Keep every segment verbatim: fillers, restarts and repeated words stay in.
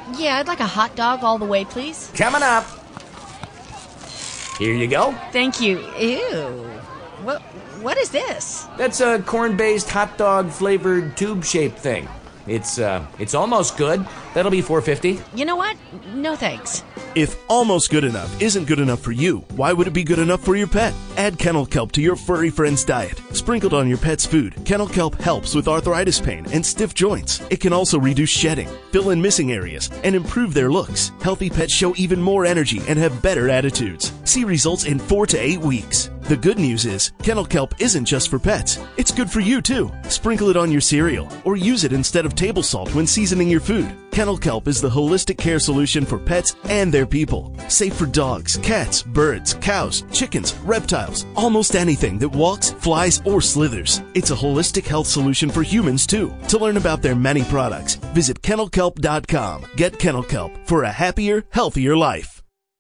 Yeah, I'd like a hot dog all the way, please. Coming up. Here you go. Thank you. Ew. What, what is this? That's a corn-based hot dog flavored tube-shaped thing. It's uh, it's almost good. That'll be four fifty. You know what? No thanks. If almost good enough isn't good enough for you, why would it be good enough for your pet? Add Kennel Kelp to your furry friend's diet. Sprinkled on your pet's food, Kennel Kelp helps with arthritis pain and stiff joints. It can also reduce shedding, fill in missing areas, and improve their looks. Healthy pets show even more energy and have better attitudes. See results in four to eight weeks. The good news is, Kennel Kelp isn't just for pets. It's good for you, too. Sprinkle it on your cereal, or use it instead of table salt when seasoning your food. Kennel Kelp is the holistic care solution for pets and their people. Safe for dogs, cats, birds, cows, chickens, reptiles, almost anything that walks, flies, or slithers. It's a holistic health solution for humans, too. To learn about their many products, visit kennel kelp dot com. Get Kennel Kelp for a happier, healthier life.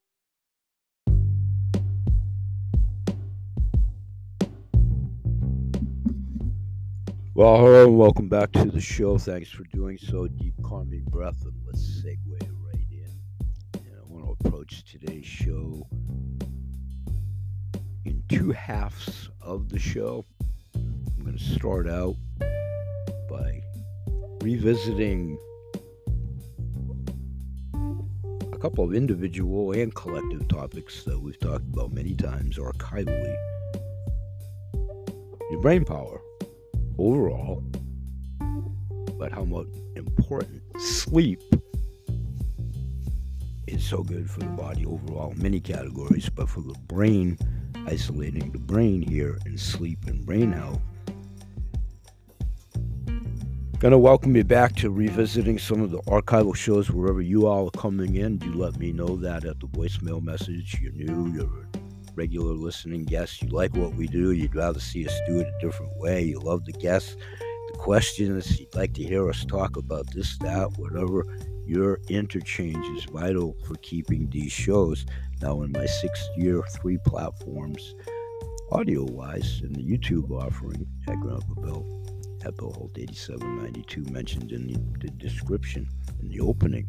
Well, hello and welcome back to the show. Thanks for doing so. Deep, calming breath, and let's segue right in. And I want to approach today's show in two halves of the show. I'm going to start out by revisiting a couple of individual and collective topics that we've talked about many times archivally. Your brain power overall, but how much important sleep is so good for the body overall, many categories, but for the brain, isolating the brain here in sleep and brain health. Gonna welcome you back to revisiting some of the archival shows wherever you all are coming in. Do let me know that at the voicemail message. You're new, you're regular listening guests, you like what we do, you'd rather see us do it a different way, you love the guests, the questions, you'd like to hear us talk about this, that, whatever. Your interchange is vital for keeping these shows now in my sixth year, three platforms, audio-wise, in the YouTube offering at Grandpa Bill, at Bill Holt eighty-seven ninety-two, mentioned in the, the description, in the opening.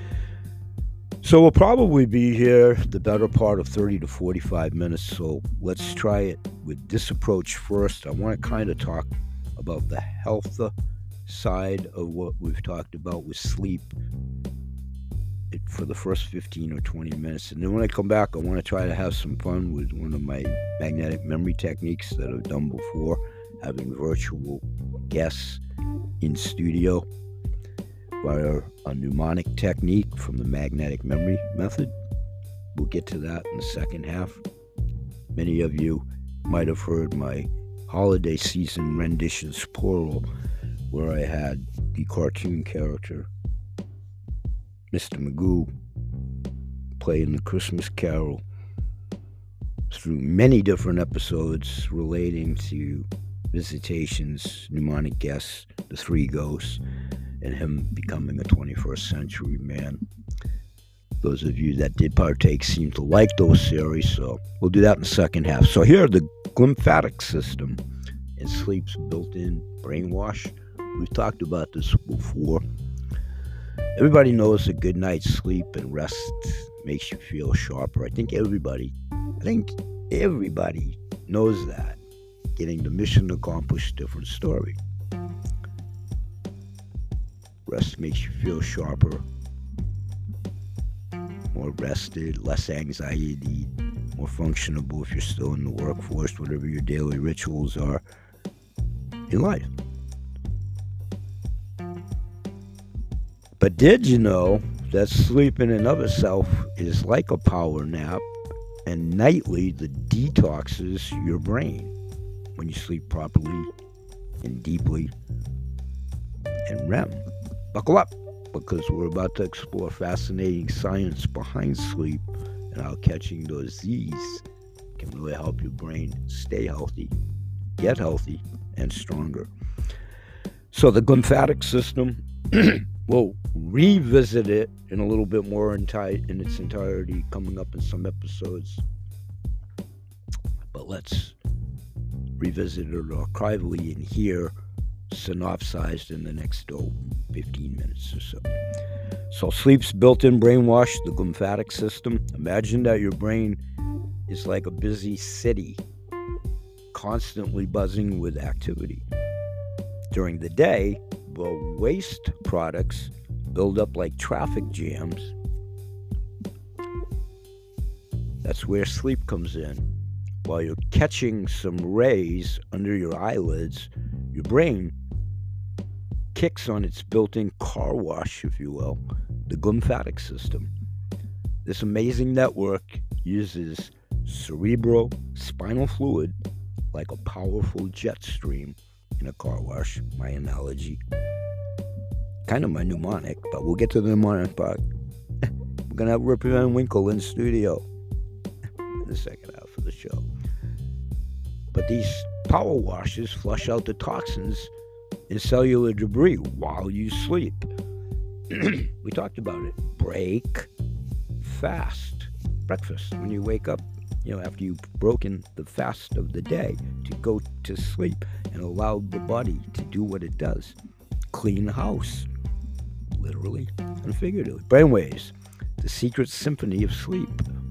So we'll probably be here the better part of thirty to forty-five minutes, so let's try it with this approach first. I want to kind of talk about the health side of what we've talked about with sleep for the first fifteen or twenty minutes. And then when I come back, I want to try to have some fun with one of my magnetic memory techniques that I've done before, having virtual guests in studio via a mnemonic technique from the magnetic memory method. We'll get to that in the second half. Many of you might have heard my holiday season renditions, plural, where I had the cartoon character Mister Magoo playing the Christmas Carol through many different episodes relating to visitations, mnemonic guests, the three ghosts, and him becoming a twenty-first century man. Those of you that did partake seem to like those series, so we'll do that in the second half. So here, the glymphatic system and sleep's built-in brainwash. We've talked about this before. Everybody knows a good night's sleep and rest makes you feel sharper. I think everybody, I think everybody knows that. Getting the mission accomplished, different story. Rest makes you feel sharper, more rested, less anxiety, more functionable if you're still in the workforce, whatever your daily rituals are in life. But did you know that sleep in and of itself is like a power nap, and nightly the detoxes your brain when you sleep properly and deeply and R E M? Buckle up, because we're about to explore fascinating science behind sleep and how catching those Z's can really help your brain stay healthy, get healthy, and stronger. So the glymphatic system, we'll revisit it in a little bit more in, ti- in its entirety coming up in some episodes. But let's revisit it archivally in here synopsized in the next oh, fifteen minutes or so. So sleep's built-in brainwash, the glymphatic system. Imagine that your brain is like a busy city, constantly buzzing with activity. During the day, the waste products build up like traffic jams. That's where sleep comes in. While you're catching some rays under your eyelids, your brain kicks on its built-in car wash, if you will, the glymphatic system. This amazing network uses cerebrospinal fluid like a powerful jet stream in a car wash, my analogy. Kind of my mnemonic, but we'll get to the mnemonic part. We're going to have Rip Van Winkle in studio in the second half of the show. But these power washes flush out the toxins and cellular debris while you sleep. We talked about it. Break fast. Breakfast. When you wake up, you know, after you've broken the fast of the day, to go to sleep and allow the body to do what it does. Clean the house. Literally and figuratively. Brainwaves. The secret symphony of sleep.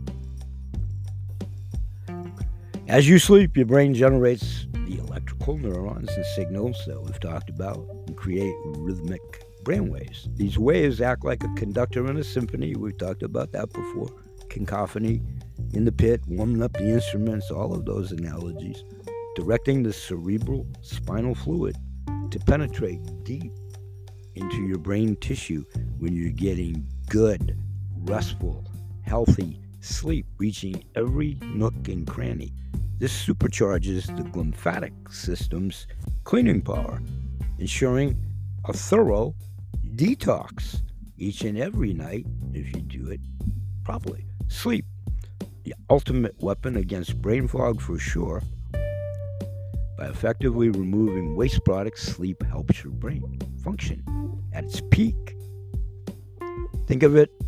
As you sleep, your brain generates the electrical neurons and signals that we've talked about and create rhythmic brainwaves. These waves act like a conductor in a symphony. We've talked about that before. Cacophony in the pit, warming up the instruments, all of those analogies, directing the cerebral spinal fluid to penetrate deep into your brain tissue when you're getting good, restful, healthy sleep, reaching every nook and cranny. This supercharges the glymphatic system's cleaning power, ensuring a thorough detox each and every night if you do it properly. Sleep, the ultimate weapon against brain fog for sure. By effectively removing waste products, sleep helps your brain function at its peak. Think of it.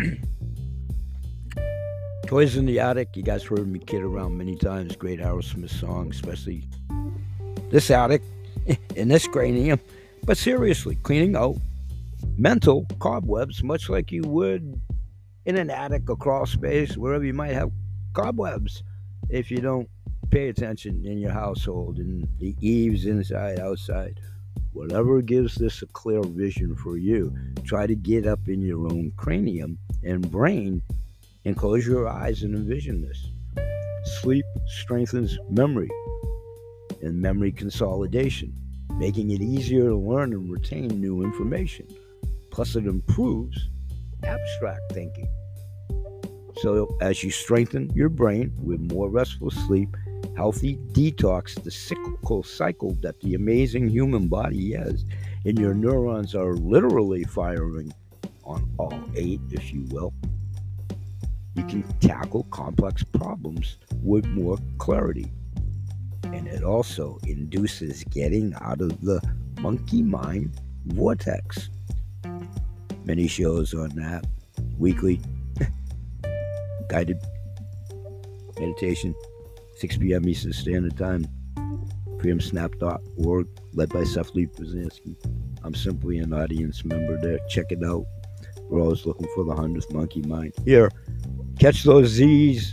Toys in the Attic. You guys heard me kid around many times. Great Aerosmith song, especially this attic in this cranium. But seriously, cleaning out mental cobwebs, much like you would in an attic or crawl space, wherever you might have cobwebs, if you don't pay attention in your household, in the eaves, inside, outside. Whatever gives this a clear vision for you, try to get up in your own cranium and brain and close your eyes and envision this. Sleep strengthens memory and memory consolidation, making it easier to learn and retain new information. Plus, it improves abstract thinking. So as you strengthen your brain with more restful sleep, healthy detox, the cyclical cycle that the amazing human body has, and your neurons are literally firing on all eight, if you will, you can tackle complex problems with more clarity. And it also induces getting out of the monkey mind vortex. Many shows on that. Weekly guided meditation, six p.m. Eastern Standard Time, freedom snap dot org, led by Seth Lee Brzezinski. I'm simply an audience member there. Check it out. We're always looking for the hundredth monkey mind. Here, catch those Z's.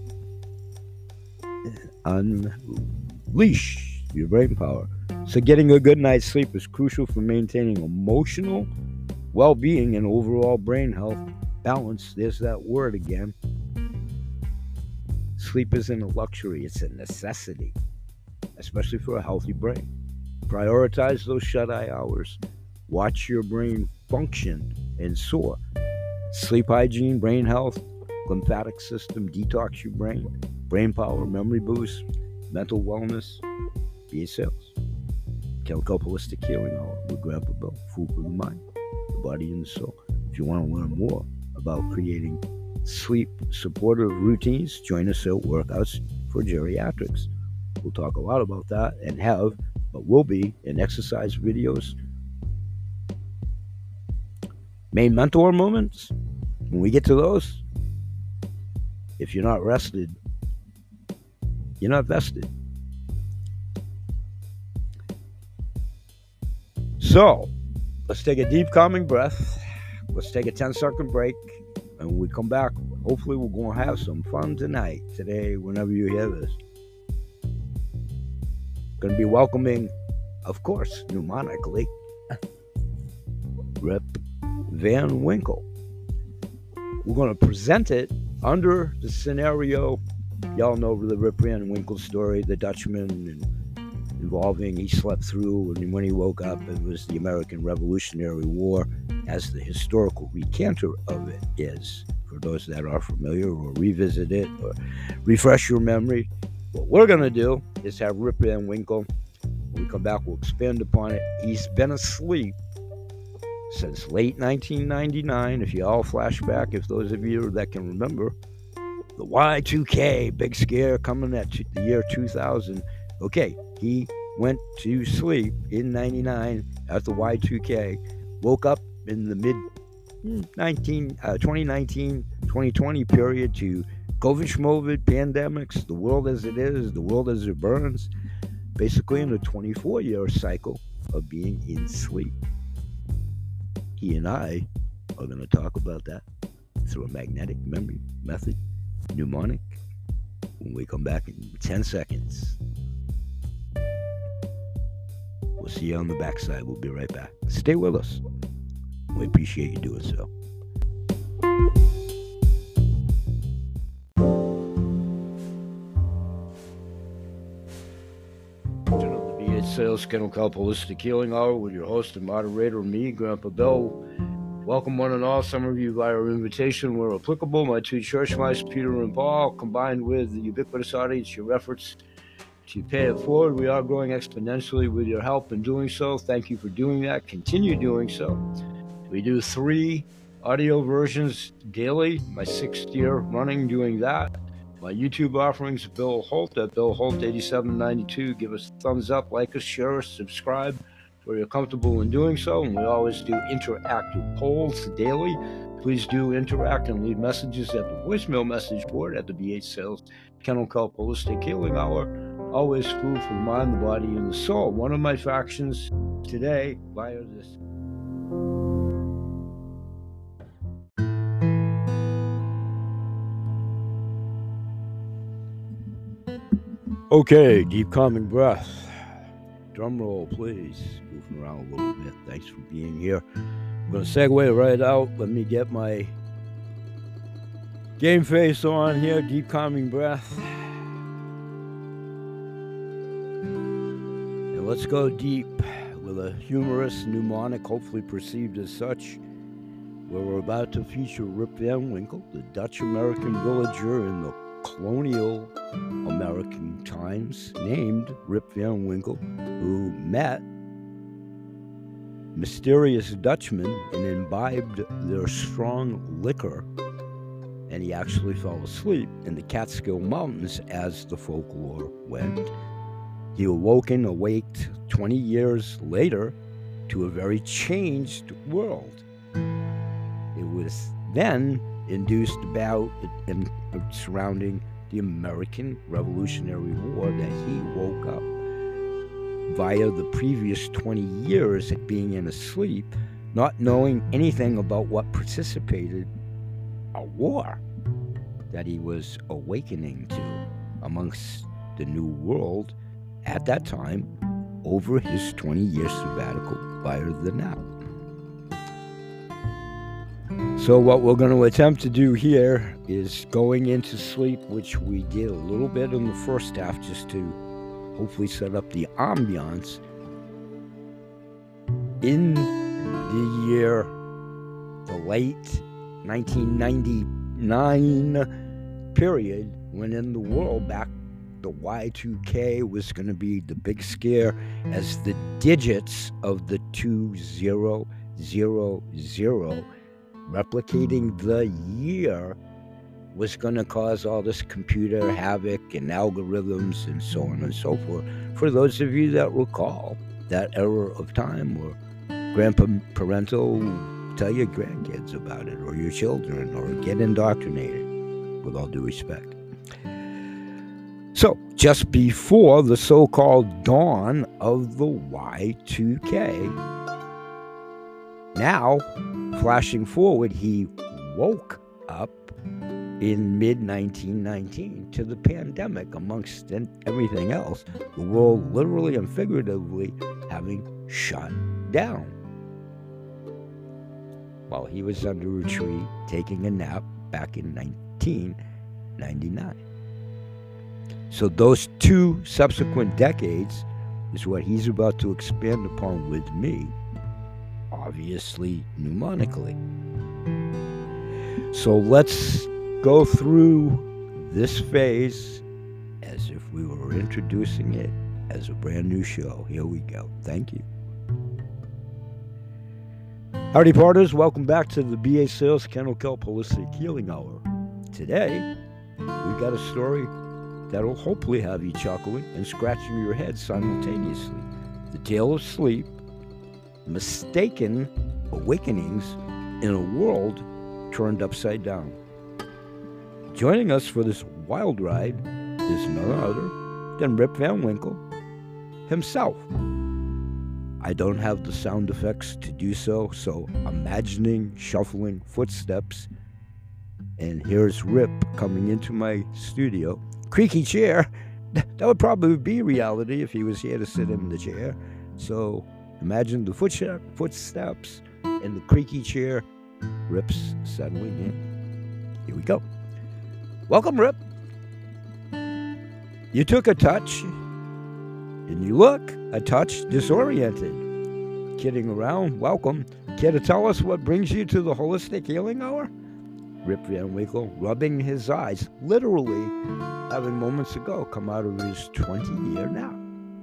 Unleash your brain power. So getting a good night's sleep is crucial for maintaining emotional well-being and overall brain health balance. There's that word again. Sleep isn't a luxury, it's a necessity, especially for a healthy brain. Prioritize those shut-eye hours. Watch your brain function and soar. Sleep hygiene, brain health, glymphatic system, detox your brain, brain power, memory boost, mental wellness, be yourselves. Kel Kelp Holistic Healing Hour with Grandpa Bill, food for the mind, the body and the soul. If you want to learn more about creating sleep supportive routines, join us at Workouts for Geriatrics. We'll talk a lot about that and have, but will be, in exercise videos. Main mentor moments, when we get to those, if you're not rested, you're not vested. So, let's take a deep, calming breath. Let's take a ten second break. And when we come back, hopefully we're going to have some fun tonight, today, whenever you hear this. Going to be welcoming, of course, mnemonically, Rip Van Winkle. We're going to present it under the scenario. Y'all know the Rip Van Winkle story, the Dutchman, and involving he slept through, and when he woke up, it was the American Revolutionary War, as the historical recanter of it is, for those that are familiar, or revisit it, or refresh your memory. What we're going to do is have Rip Van Winkle. When we come back, we'll expand upon it. He's been asleep since late nineteen ninety-nine, if you all flash back, if those of you that can remember, the Y two K, big scare coming at the year two thousand. Okay, he went to sleep in ninety-nine at the Y two K, woke up in the mid nineteen, uh, twenty nineteen, twenty twenty period to COVID, schmovid, pandemics, the world as it is, the world as it burns, basically in a twenty-four year cycle of being in sleep. He and I are going to talk about that through a magnetic memory method, mnemonic, when we come back in ten seconds. We'll see you on the backside. We'll be right back. Stay with us. We appreciate you doing so. Sales Kennel Kelp Holistic Healing Hour with your host and moderator, me, Grandpa Bill. Welcome one and all, some of you via invitation where applicable. My two church mice, Peter and Paul, combined with the ubiquitous audience, your efforts to pay it forward. We are growing exponentially with your help in doing so. Thank you for doing that. Continue doing so. We do three audio versions daily, my sixth year running doing that. My YouTube offerings, Bill Holt at Bill Holt eighty-seven ninety-two. Give us a thumbs up, like us, share us, subscribe where you're comfortable in doing so. And we always do interactive polls daily. Please do interact and leave messages at the voicemail message board at the B H Sales Kennel Kelp Holistic Healing Hour. Always food for the mind, the body, and the soul. One of my factions today via this. Okay, deep calming breath. Drum roll, please. Moving around a little bit. Thanks for being here. I'm going to segue right out. Let me get my game face on here. Deep calming breath. And let's go deep with a humorous mnemonic, hopefully perceived as such, where we're about to feature Rip Van Winkle, the Dutch-American villager in the colonial American times, named Rip Van Winkle, who met mysterious Dutchmen and imbibed their strong liquor, and he actually fell asleep in the Catskill Mountains as the folklore went. He awoke and awaked twenty years later to a very changed world. It was then induced about and surrounding the American Revolutionary War that he woke up via the previous twenty years at being in a sleep, not knowing anything about what precipitated a war that he was awakening to amongst the New World at that time over his twenty year sabbatical via the now. So what we're going to attempt to do here is going into sleep, which we did a little bit in the first half just to hopefully set up the ambiance. In the year, the late nineteen ninety-nine period, when in the world back, the Y two K was going to be the big scare as the digits of the two zero zero zero replicating the year was going to cause all this computer havoc and algorithms and so on and so forth. For those of you that recall that era of time, or grandpa parental, tell your grandkids about it, or your children, or get indoctrinated, with all due respect. So, just before the so-called dawn of the Y two K, Now, flashing forward, he woke up in mid nineteen nineteen to the pandemic, amongst everything else, the world literally and figuratively having shut down. While he was under a tree taking a nap back in nineteen ninety-nine. So those two subsequent decades is what he's about to expand upon with me, obviously mnemonically. So let's go through this phase as if we were introducing it as a brand new show. Here we go. Thank you. Howdy partners, welcome back to the B A Sales Kennel Kelp Holistic Healing Hour. Today, we've got a story that'll hopefully have you chuckling and scratching your head simultaneously. The tale of sleep, mistaken awakenings in a world turned upside down. Joining us for this wild ride is none other than Rip Van Winkle himself. I don't have the sound effects to do so, so imagining shuffling footsteps, and here's Rip coming into my studio. Creaky chair, that would probably be reality if he was here to sit in the chair. So imagine the footsteps and the creaky chair. Rip's settling in. Here we go. Welcome, Rip. You took a touch, and you look a touch disoriented. Kidding around, welcome. Care to tell us what brings you to the Holistic Healing Hour? Rip Van Winkle, rubbing his eyes, literally having moments ago come out of his twenty-year nap.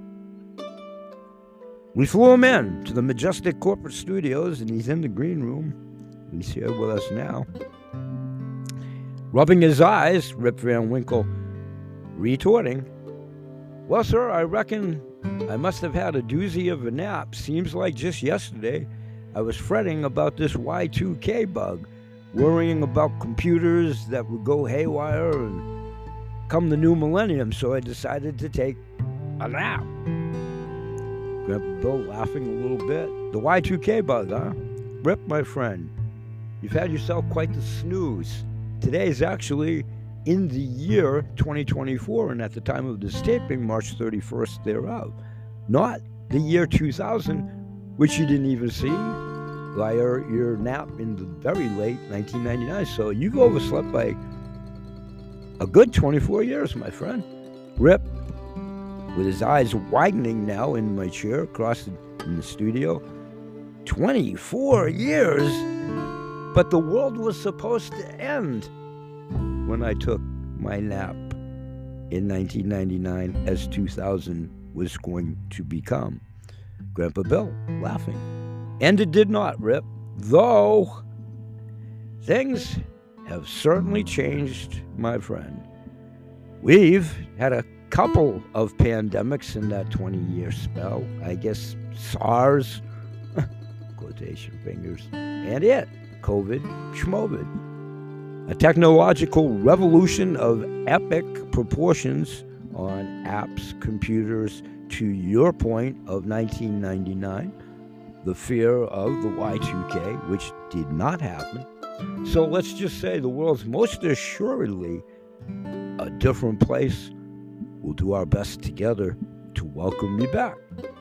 We flew him in to the majestic corporate studios, and he's in the green room. He's here with us now. Rubbing his eyes, Rip Van Winkle retorting, well, sir, I reckon I must have had a doozy of a nap. Seems like just yesterday I was fretting about this Y two K bug, worrying about computers that would go haywire and come the new millennium, so I decided to take a nap. Grandpa Bill laughing a little bit. The Y two K bug, huh? Rip, my friend, you've had yourself quite the snooze. Today is actually in the year twenty twenty-four, and at the time of this taping, March thirty-first thereof. Not the year two thousand, which you didn't even see via your nap in the very late nineteen ninety-nine. So you've overslept by a good twenty-four years, my friend. Rip, with his eyes widening now in my chair across the, in the studio. twenty-four years? But the world was supposed to end when I took my nap in nineteen ninety-nine, as two thousand was going to become. Grandpa Bill laughing. And it did not, Rip, though things have certainly changed, my friend. We've had a couple of pandemics in that twenty-year spell. I guess SARS, quotation fingers, and it, COVID, schmovid. A technological revolution of epic proportions on apps, computers, to your point of nineteen ninety-nine, the fear of the Y two K, which did not happen. So let's just say the world's most assuredly a different place. We'll do our best together to welcome you back.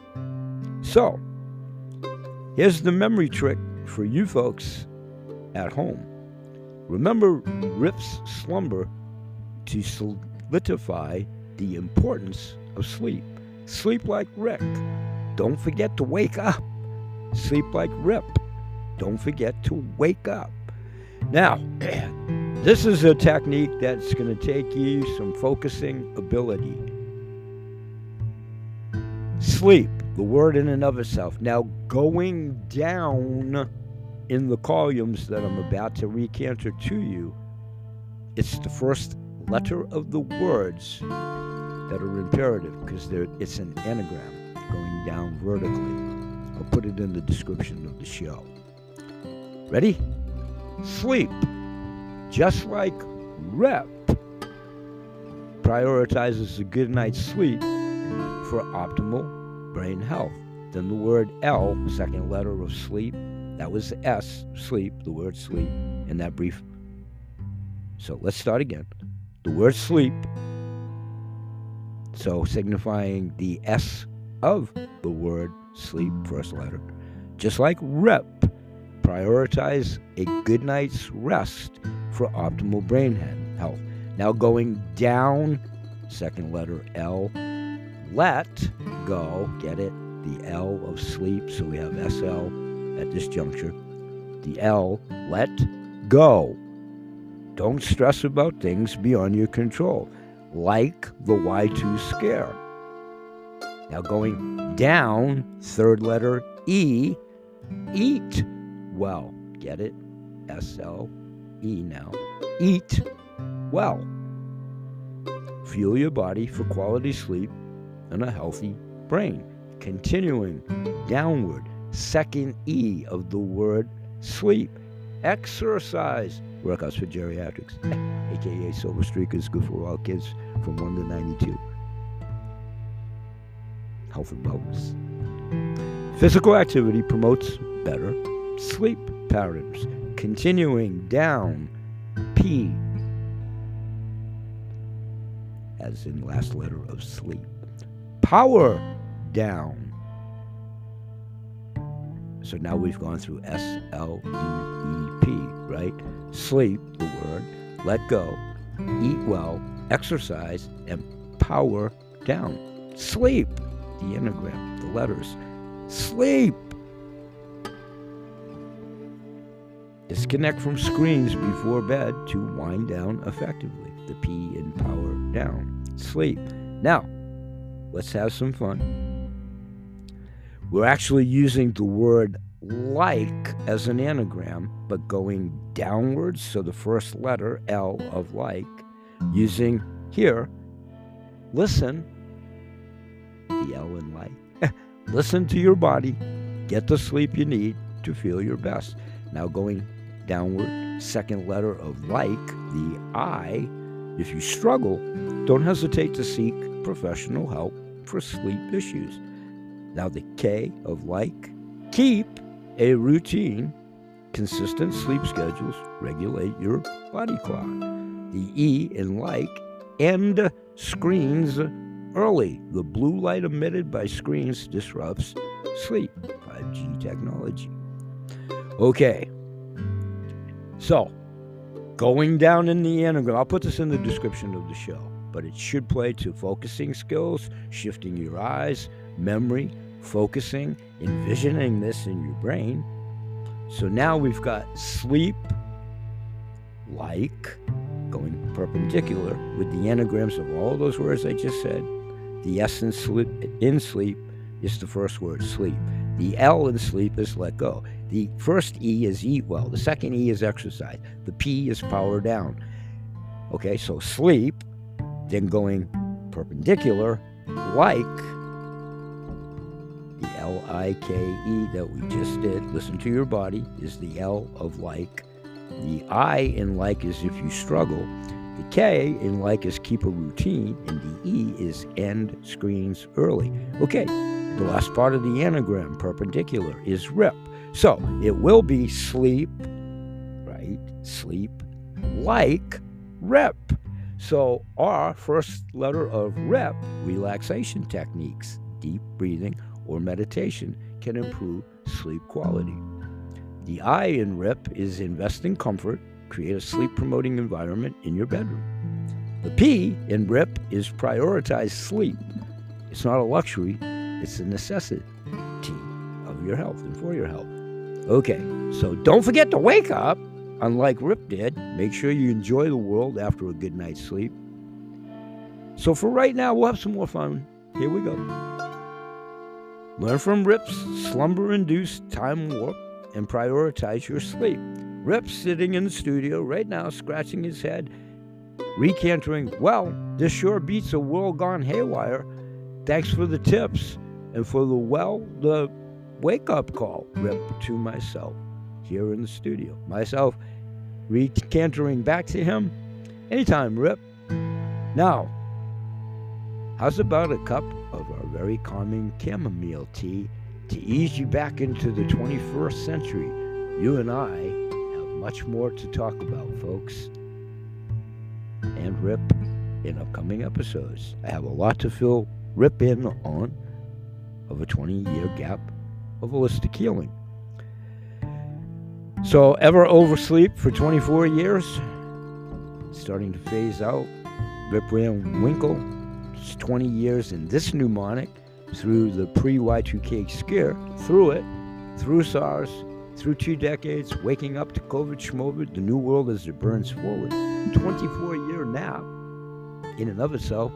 So, here's the memory trick for you folks at home. Remember Rip's slumber to solidify the importance of sleep. Sleep like Rick. Don't forget to wake up. Sleep like Rip. Don't forget to wake up. Now, this is a technique that's going to take you some focusing ability. Sleep, the word in and of itself. Now, going down in the columns that I'm about to recanter to you, it's the first letter of the words that are imperative, because it's an anagram going down vertically. I'll put it in the description of the show. Ready? Sleep. Just like Rep prioritizes a good night's sleep for optimal brain health. Then the word L, second letter of sleep, That was S, sleep, the word sleep, in that brief. So let's start again. The word sleep, so signifying the S of the word sleep, first letter. Just like rep, prioritize a good night's rest for optimal brain health. Now going down, second letter L, let go, get it? The L of sleep, so we have S L at this juncture. The L, let go. Don't stress about things beyond your control, like the Y two scare. Now going down, third letter E, eat well. Get it? S L E now. Eat well. Fuel your body for quality sleep and a healthy brain. Continuing downward, second E of the word sleep. Exercise. Workouts for geriatrics, aka Silver Streakers, good for all kids from one to ninety-two. Health and wellness. Physical activity promotes better sleep patterns. Continuing down, P, as in last letter of sleep. Power down. So now we've gone through S L E E P, right? Sleep, the word, let go, eat well, exercise, and power down. Sleep, the anagram, the letters. Sleep. Disconnect from screens before bed to wind down effectively. The P in power down. Sleep. Now, let's have some fun. We're actually using the word like as an anagram, but going downwards, so the first letter, L of like, using here, listen, the L in like, listen to your body, get the sleep you need to feel your best. Now going downward, second letter of like, the I, if you struggle, don't hesitate to seek professional help for sleep issues. Now the K of like, keep a routine, consistent sleep schedules, regulate your body clock. The E in like, end screens early. The blue light emitted by screens disrupts sleep. five G technology. Okay, so going down in the anagram, I'll put this in the description of the show, but it should play to focusing skills, shifting your eyes, memory, focusing, envisioning this in your brain. So now we've got sleep, like, going perpendicular with the anagrams of all those words I just said. The S in sleep, in sleep is the first word, sleep. The L in sleep is let go. The first E is eat well. The second E is exercise. The P is power down. Okay, so sleep, then going perpendicular, like, the L I K E that we just did, listen to your body, is the L of like. The I in like is if you struggle. The K in like is keep a routine. And the E is end screens early. Okay, the last part of the anagram, perpendicular, is rep. So it will be sleep, right? Sleep, like, rep. So our first letter of rep, relaxation techniques, deep breathing, or meditation can improve sleep quality. The I in rep is invest in comfort, create a sleep-promoting environment in your bedroom. The P in rep is prioritize sleep. It's not a luxury, it's a necessity of your health and for your health. Okay, so don't forget to wake up. Unlike Rip did, make sure you enjoy the world after a good night's sleep. So for right now, we'll have some more fun. Here we go. Learn from Rip's slumber-induced time warp and prioritize your sleep. Rip's sitting in the studio right now, scratching his head, recantering, well, this sure beats a world gone haywire. Thanks for the tips and for the, well, the wake-up call, Rip, to myself here in the studio. Myself recantering back to him. Anytime, Rip. Now, how's about a cup of our very calming chamomile tea to ease you back into the twenty-first century, you and I have much more to talk about, folks, and Rip in upcoming episodes. I have a lot to fill Rip in on of a twenty-year gap of holistic healing. So, ever oversleep for twenty-four years, starting to phase out. Rip Van Winkle, twenty years in this mnemonic, through the pre-Y two K scare, through it, through SARS, through two decades, waking up to COVID schmovid, the new world as it burns forward. twenty-four year nap in and of itself.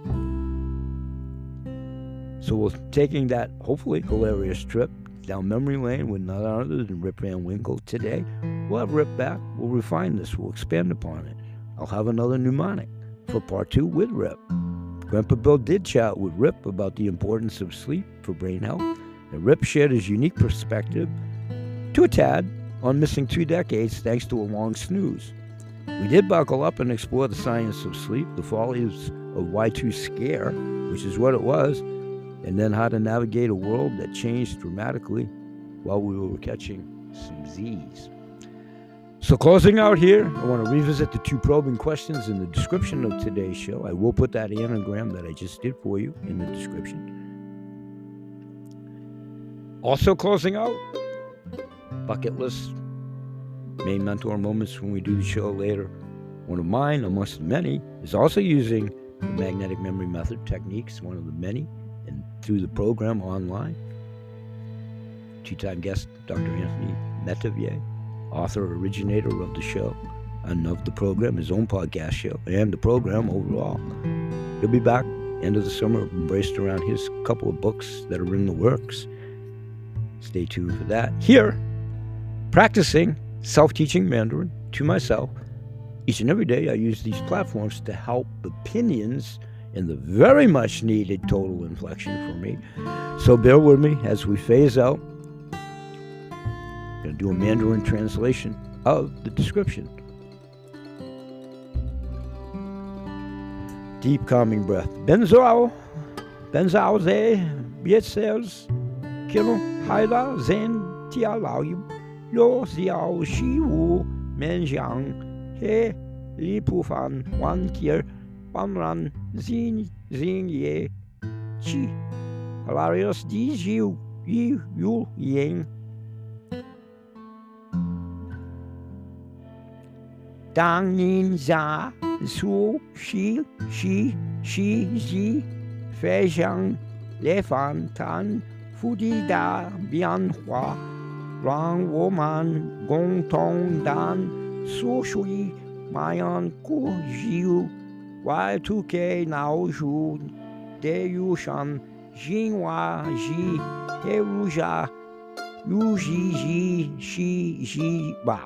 So we're taking that, hopefully, hilarious trip down memory lane with none other than Rip Van Winkle today. We'll have Rip back. We'll refine this. We'll expand upon it. I'll have another mnemonic for part two with Rip. Grandpa Bill did chat with Rip about the importance of sleep for brain health, and Rip shared his unique perspective to a tad on missing two decades thanks to a long snooze. We did buckle up and explore the science of sleep, the follies of Y two scare, which is what it was, and then how to navigate a world that changed dramatically while we were catching some Z's. So closing out here, I want to revisit the two probing questions in the description of today's show. I will put that anagram that I just did for you in the description. Also closing out, bucket list, main mentor moments when we do the show later. One of mine, amongst the many, is also using the magnetic memory method techniques, one of the many, and through the program online. Two-time guest, Doctor Anthony Metivier, author, originator of the show and of the program, his own podcast show, and the program overall. He'll be back end of the summer, embraced around his couple of books that are in the works. Stay tuned for that. Here, practicing self-teaching Mandarin to myself. Each and every day I use these platforms to help opinions in the very much needed total inflection for me. So bear with me as we phase out. I'm going to do a Mandarin translation of the description. Deep calming breath. Benzao, Benzao ze, Bietzels, Kilo, Haida, Zen, Tia Lao, Yo Xiao, Shi Wu, Menjiang, He, Li Pufan, Wan Kier, Bamran, Xin, Xin Ye, Chi, Hilarious, Di Jiu, Yi, Yu, Ying, Dang Nin Za, Su, Shi, Shi, Shi, Ji, Fei Xiang, Le Fan, Tan, Fu Di Da, Bian Hua, Rang Woman, Gong Tong Dan, Su Shui, Mayan Ku Jiu, Y two K Nao Zhu, De Yu Shan, Jinhua Ji, He Wu Jia, Yu Ji Ji, Shi Ji Ba.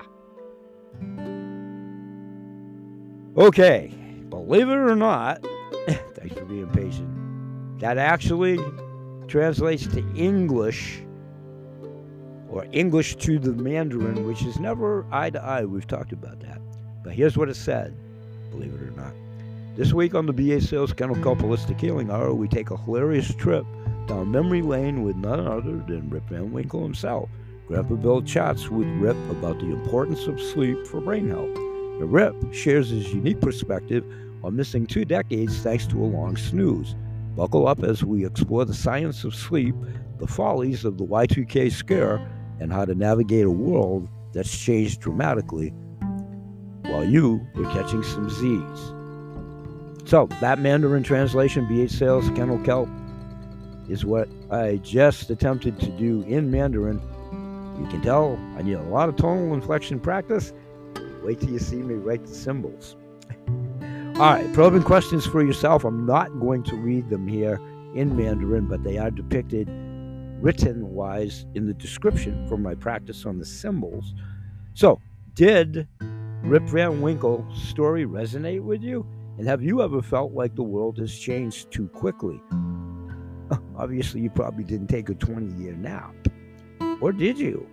Okay, believe it or not, thanks for being patient, that actually translates to English, or English to the Mandarin, which is never eye to eye. We've talked about that. But here's what it said, believe it or not. This week on the B A Sales Kennel Kelp Holistic Healing Hour, we take a hilarious trip down memory lane with none other than Rip Van Winkle himself. Grandpa Bill chats with Rip about the importance of sleep for brain health. And Rip shares his unique perspective on missing two decades thanks to a long snooze. Buckle up as we explore the science of sleep, the follies of the Y two K scare, and how to navigate a world that's changed dramatically while you were catching some Z's. So, that Mandarin translation, B H Sales, Kennel Kelp, is what I just attempted to do in Mandarin. You can tell I need a lot of tonal inflection practice. Wait till you see me write the symbols. All right, probing questions for yourself. I'm not going to read them here in Mandarin, but they are depicted written-wise in the description for my practice on the symbols. So, did Rip Van Winkle's story resonate with you? And have you ever felt like the world has changed too quickly? Obviously, you probably didn't take a twenty-year nap. Or did you?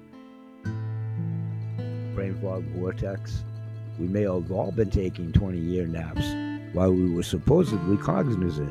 Brain fog vortex. We may have all been taking twenty-year naps while we were supposedly cognizant.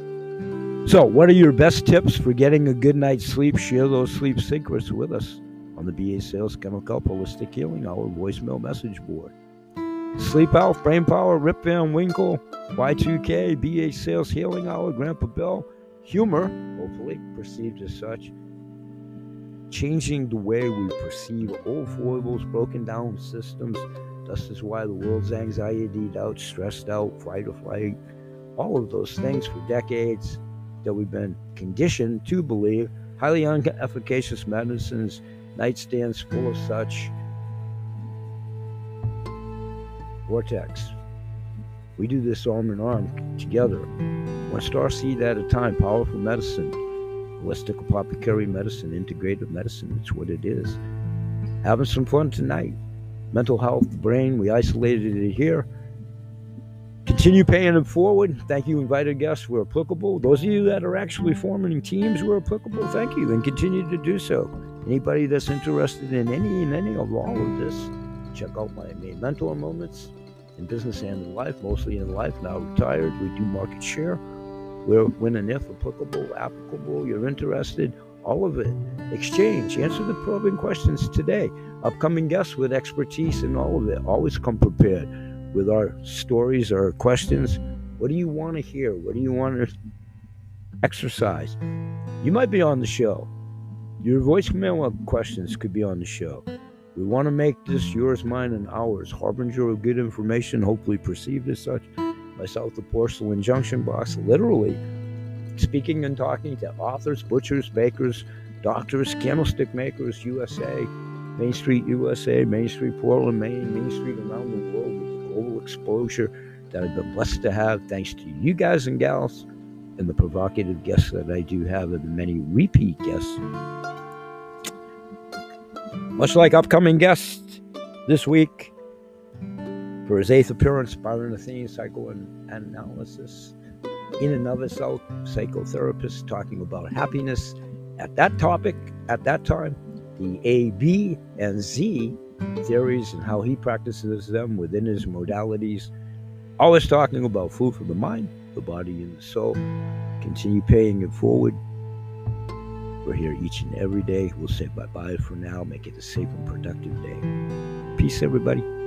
So, what are your best tips for getting a good night's sleep? Share those sleep secrets with us on the B A Sales Kennel Kelp Holistic Healing Hour voicemail message board. Sleep Out, Brain Power, Rip Van Winkle, Y two K, B A Sales Healing Hour, Grandpa Bill, humor, hopefully perceived as such, changing the way we perceive old foibles, broken down systems. This is why the world's anxiety out, stressed out, fight or flight, all of those things for decades that we've been conditioned to believe. Highly inefficacious medicines, nightstands full of such. Vortex. We do this arm in arm together. One star seed at a time. Powerful medicine. Holistic apothecary medicine. Integrative medicine. It's what it is. Having some fun tonight. Mental health, the brain. We isolated it here. Continue paying it forward. Thank you, invited guests, where applicable. Those of you that are actually forming teams where applicable, thank you, and continue to do so. Anybody that's interested in any and any of all of this, check out my main mentor moments in business and in life, mostly in life, now retired. We do market share. We're when and if applicable, applicable, you're interested, all of it. Exchange, answer the probing questions today. Upcoming guests with expertise in all of it. Always come prepared with our stories, our questions. What do you want to hear? What do you want to exercise? You might be on the show. Your voicemail questions could be on the show. We want to make this yours, mine, and ours. Harbinger of good information, hopefully perceived as such. Myself, the Porcelain Junction Box, literally speaking and talking to authors, butchers, bakers, doctors, candlestick makers, U S A, Main Street U S A, Main Street Portland, Maine, Main Street around the world with the global exposure that I've been blessed to have, thanks to you guys and gals and the provocative guests that I do have and the many repeat guests. Much like upcoming guests this week, for his eighth appearance, Byron Athene, psychoanalysis, in and of itself, psychotherapist, talking about happiness. At that topic, at that time, the A, B, and Z theories and how he practices them within his modalities. Always talking about food for the mind, the body, and the soul. Continue paying it forward. We're here each and every day. We'll say bye-bye for now. Make it a safe and productive day. Peace, everybody.